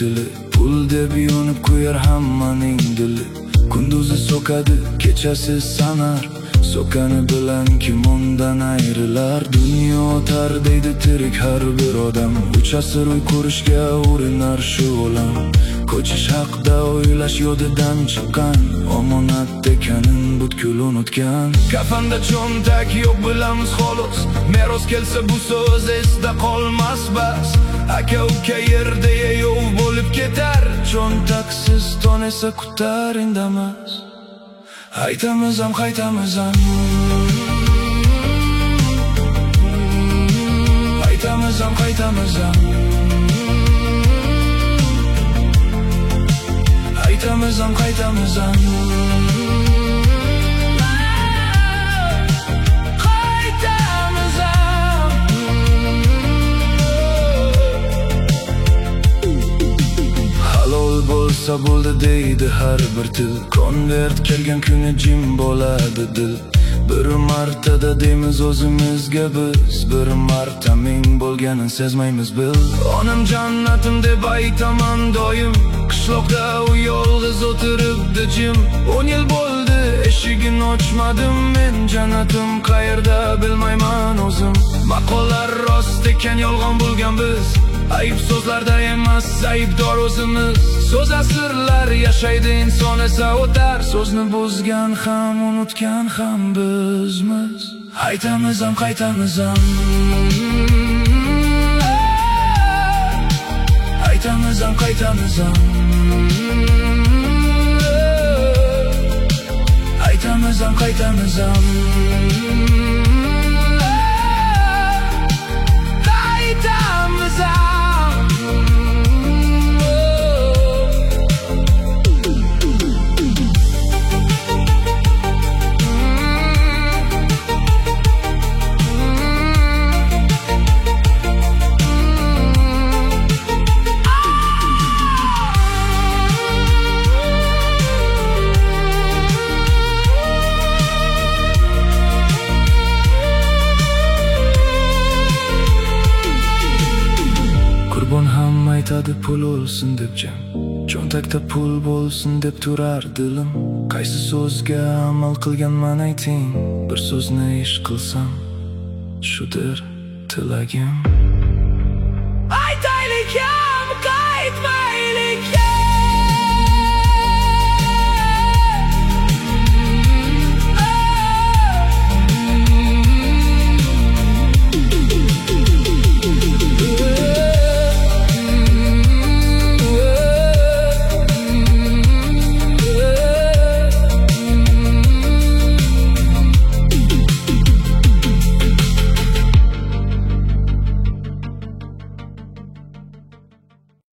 tili, pul deb yonib qo'yar hammaning dili. Kunduzi so'kadi, kechasi sanar, so'kani bilan kim undan ayrilar. Dunyo o'tar deydi tirik har bir odam, 3 asr uy ko'rishga urinar shu olam. Ko'chish haqida o'ylash yodidan chiqqan, omonat ekanin butkul unutgan. Kafanda cho'ntak yo'q bilamiz xolos, meros kelsa bu so'z esda qolmas bas. Aka uka yerda yo'q bo'lib ketar, cho'ntaksiz ton esa kutar indamas. Aytamiz ham qaytamiz ham, aytamiz ham qaytamiz ham, aytamiz ham qaytamiz ham, qaytamiz ham. Halol bo'lsa bo'ldi deydi har bir til, konvert kelgan kuni jim bo'ladi dil. Bir martada deymiz o'zimizga biz, bir marta ming bo'lganin sezmaymiz bil. Onam jannatim deb aytaman doim, qishloqda u yolg'iz o'tiribdi jim. 10 yil bo'ldi eshigini ochmadim men, jannatim qayerda bilmayman o'zim. Maqollar rost ekan yolg'on bo'lgan biz, ayb so'zlarda emas aybdor o'zimiz. So'z asrlar yashaydi, inson esa o'tar, so'zni buzgan ham unutgan ham bizmiz. Aytamiz ham qaytamiz ham, aytamiz ham qaytamiz ham, aytamiz ham qaytamiz ham, qaytamiz ham. Aytadi pul o'lsin deb jam, cho'ntakda pul bo'lsin deb turar dilim. Qaysi so'zga amal qilganman ayting, bir so'zni ish qilsam shudir tilagim. Aytaylik ham qaytmaylik ham.